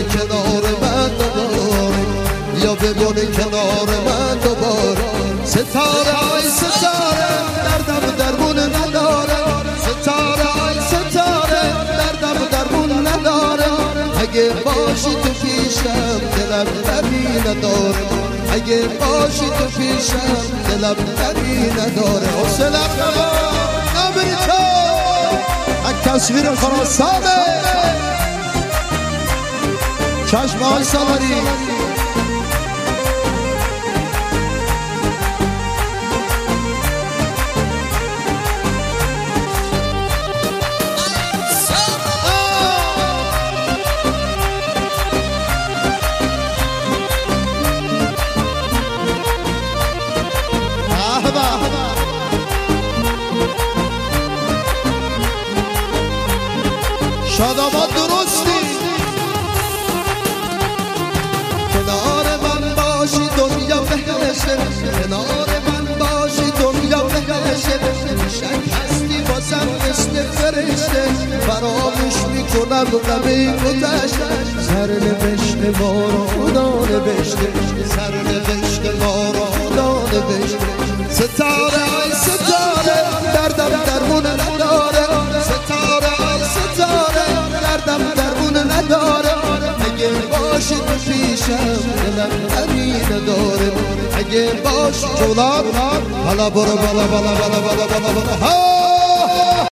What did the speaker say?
کنار من دوباره، یا بمونی کنار من دوباره. ستاره ای ستاره دردم درمون نداره، ستاره ای ستاره دردم درمون نداره. اگه باشی تو پیشم دلم دردی نداره، اگه باشی تو پیشم دلم دردی نداره. حسنم نبری تو یک تصویر خراسانه چشم های سواری. شاداباد درستی کنار من باشی دنیا بهشه، کنار من باشی دنیا بهشه. شک هستی بازم مثل فرشته، فراموش میکنم غمی گذشته. سر نوشته ما رو خدا نوشته، سر نوشته ما رو خدا نوشته. ستاره ای ستاره دردم درمون نداره، ستاره ای ستاره دردم درمون نداره. اگه باشی تو پیشم دلم غمی نداره، اگه باشی جولان. بالا برو بالا بالا بالا بالا بالا بالا.